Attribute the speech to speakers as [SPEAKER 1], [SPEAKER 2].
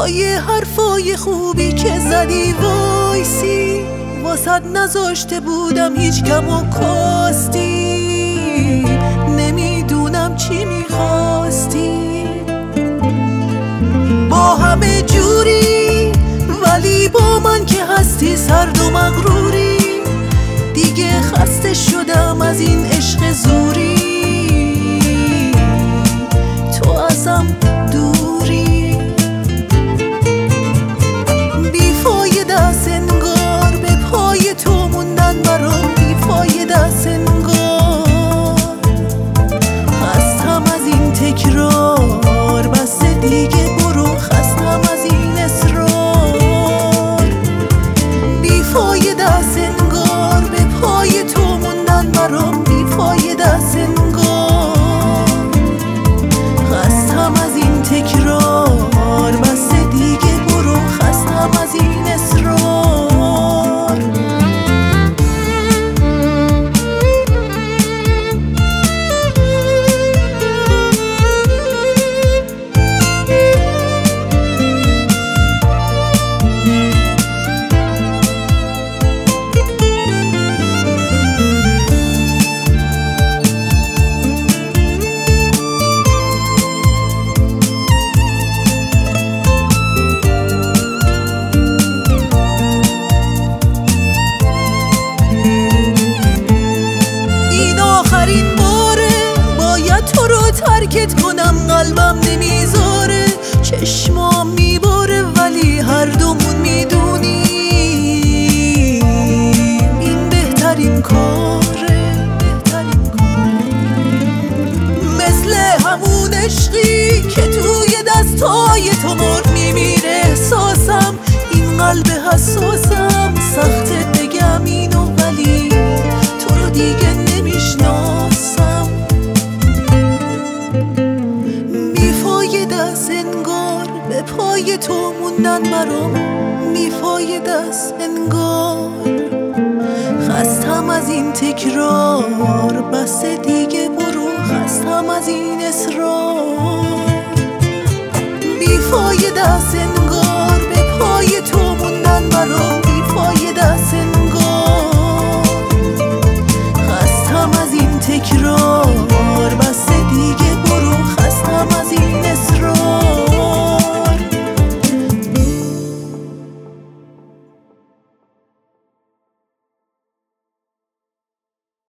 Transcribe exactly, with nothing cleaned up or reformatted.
[SPEAKER 1] با یه حرفای خوبی که زدی وایسی، واسد نذاشته بودم هیچ کم و کاستی، نمیدونم چی میخواستی. با همه جوری ولی با من که هستی سرد و مغروری، دیگه خسته شدم از این عشق زوری، تو ازم دوری. بیفایده است انگار به پای تو موندن برام، بیفایده است انگار خستم از این تکرار، بس دیگه برو خستم از این اصرار. بیفایده است انگار به پای تو موندن برام، بیفایده است انگار خستم از این تکرار، بس دیگه برو خستم از این اصرار. ترکت کنم قلبم نمیذاره، چشمام میباره ولی هر دومون میدونیم این بهترین کاره. مثل همون عشقی که توی دستای تو مرد میمیره احساسم، این قلب حساسم سخته بگم اینو ولی تو رو دیگه نمیشناسم. انگار به پای تو موندن برام، میفایده است انگار خستم از این تکرار، بس دیگه برو خستم از این اصرار. بیفایده است